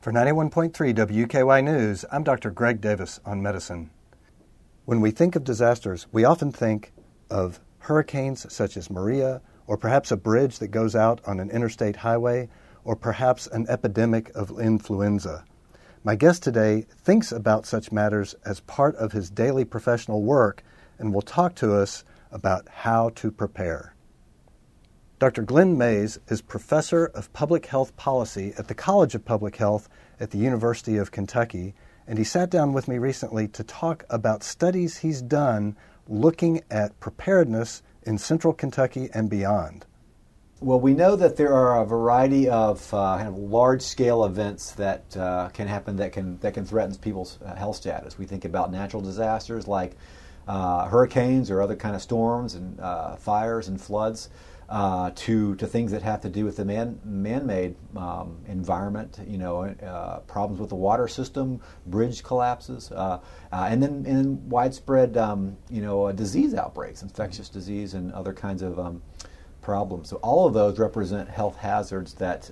For 91.3 WKY News, I'm Dr. Greg Davis on medicine. When we think of disasters, we often think of hurricanes such as Maria, or perhaps a bridge that goes out on an interstate highway, or perhaps an epidemic of influenza. My guest today thinks about such matters as part of his daily professional work and will talk to us about how to prepare. Dr. Glenn Mays is Professor of Public Health Policy at the College of Public Health at the University of Kentucky, and he sat down with me recently to talk about studies he's done looking at preparedness in central Kentucky and beyond. Well, we know that there are a variety of kind of large-scale events that can happen that can threaten people's health status. We think about natural disasters like hurricanes or other kind of storms and fires and floods, to things that have to do with the man-made environment. Problems with the water system, bridge collapses, and then widespread disease outbreaks, infectious disease, and other kinds of problems. So all of those represent health hazards that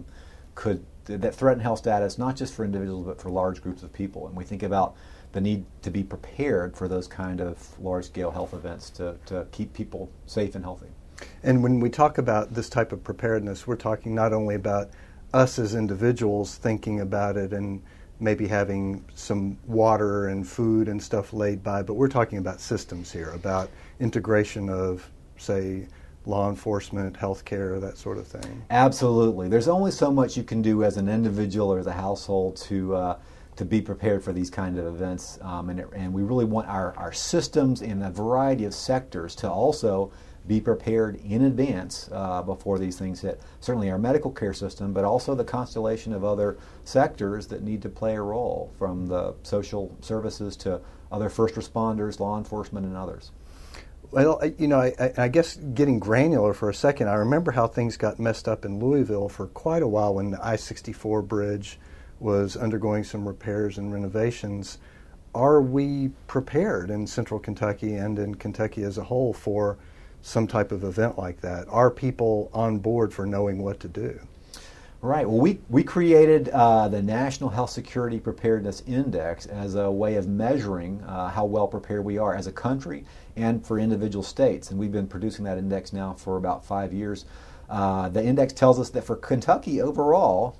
threaten health status, not just for individuals but for large groups of people. And we think about the need to be prepared for those kind of large-scale health events to keep people safe and healthy. And when we talk about this type of preparedness, we're talking not only about us as individuals thinking about it and maybe having some water and food and stuff laid by, but we're talking about systems here, about integration of, say, law enforcement, healthcare, that sort of thing. Absolutely. There's only so much you can do as an individual or as a household to be prepared for these kind of events, and we really want our systems in a variety of sectors to also be prepared in advance before these things hit. Certainly our medical care system, but also the constellation of other sectors that need to play a role, from the social services to other first responders, law enforcement, and others. Well, I guess getting granular for a second, I remember how things got messed up in Louisville for quite a while when the I-64 bridge was undergoing some repairs and renovations. Are we prepared in central Kentucky and in Kentucky as a whole for some type of event like that? Are people on board for knowing what to do? Right. Well, we created the National Health Security Preparedness Index as a way of measuring how well prepared we are as a country and for individual states. And we've been producing that index now for about 5 years. The index tells us that for Kentucky overall,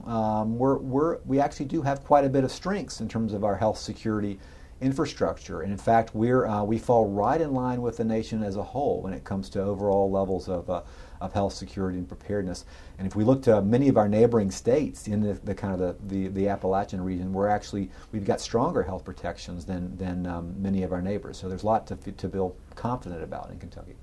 we actually do have quite a bit of strengths in terms of our health security infrastructure. And in fact, we fall right in line with the nation as a whole when it comes to overall levels of health security and preparedness. And if we look to many of our neighboring states in the Appalachian region, we've got stronger health protections than many of our neighbors. So there's a lot to feel confident about in Kentucky.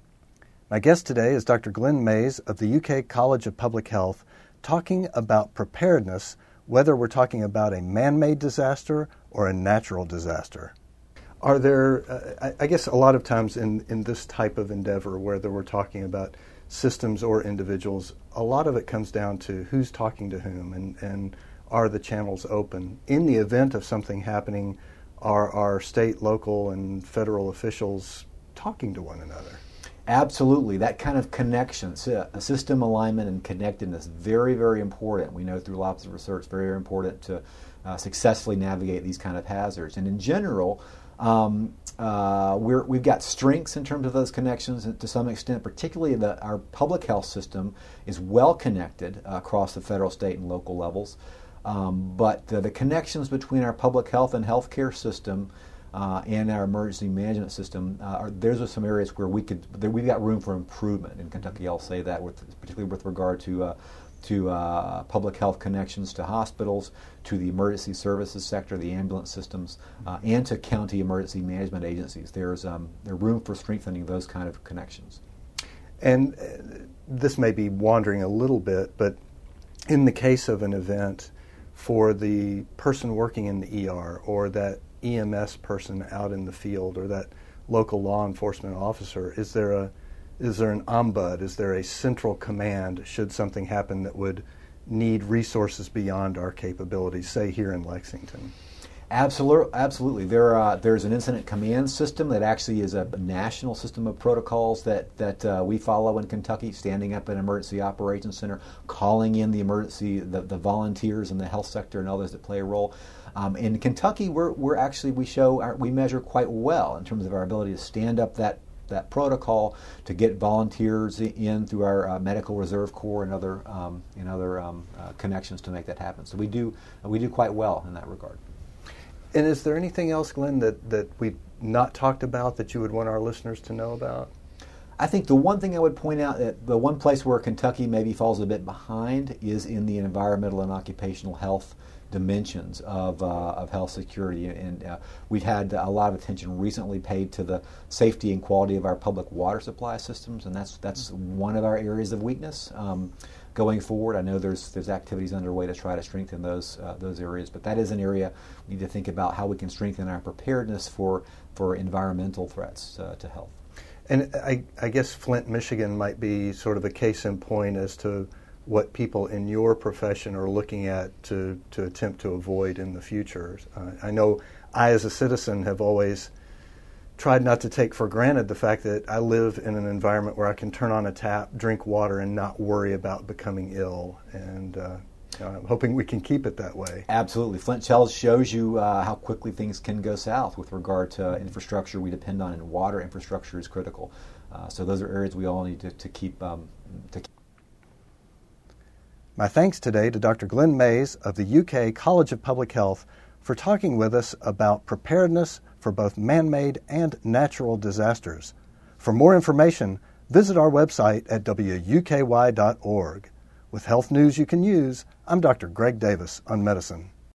My guest today is Dr. Glenn Mays of the UK College of Public Health, talking about preparedness, whether we're talking about a man-made disaster or a natural disaster. Are there, I guess a lot of times in this type of endeavor, whether we're talking about systems or individuals, a lot of it comes down to who's talking to whom and are the channels open. In the event of something happening, are our state, local, and federal officials talking to one another? Absolutely. That kind of connection, system alignment and connectedness, very, very important. We know through lots of research, very, very important to successfully navigate these kind of hazards. And in general, we've got strengths in terms of those connections to some extent, particularly our public health system is well connected across the federal, state, and local levels. But the connections between our public health and healthcare system and our emergency management system, those are some areas where we've got room for improvement in Kentucky. I'll say that, particularly with regard to public health connections to hospitals, to the emergency services sector, the ambulance systems, and to county emergency management agencies. There's room for strengthening those kind of connections. And this may be wandering a little bit, but in the case of an event, for the person working in the ER or that EMS person out in the field or that local law enforcement officer, is there an ombud? Is there a central command should something happen that would need resources beyond our capabilities, say here in Lexington? Absolutely. There's an incident command system that actually is a national system of protocols that we follow in Kentucky, standing up an emergency operations center, calling in the volunteers in the health sector and others that play a role. In Kentucky, we measure quite well in terms of our ability to stand up that protocol, to get volunteers in through our medical reserve corps and other connections to make that happen. So we do quite well in that regard. And is there anything else, Glenn, that we've not talked about that you would want our listeners to know about? I think the one thing I would point out, that the one place where Kentucky maybe falls a bit behind is in the environmental and occupational health dimensions of health security, and we've had a lot of attention recently paid to the safety and quality of our public water supply systems, and that's one of our areas of weakness. Going forward, I know there's activities underway to try to strengthen those areas, but that is an area we need to think about how we can strengthen our preparedness for environmental threats to health. And I guess Flint, Michigan might be sort of a case in point as to what people in your profession are looking at to attempt to avoid in the future. I know I, as a citizen, have always tried not to take for granted the fact that I live in an environment where I can turn on a tap, drink water, and not worry about becoming ill. And I'm hoping we can keep it that way. Absolutely. Flint shows you how quickly things can go south with regard to infrastructure we depend on, and water infrastructure is critical. So those are areas we all need to keep. My thanks today to Dr. Glenn Mays of the UK College of Public Health for talking with us about preparedness for both man-made and natural disasters. For more information, visit our website at wuky.org. With health news you can use, I'm Dr. Greg Davis on Medicine.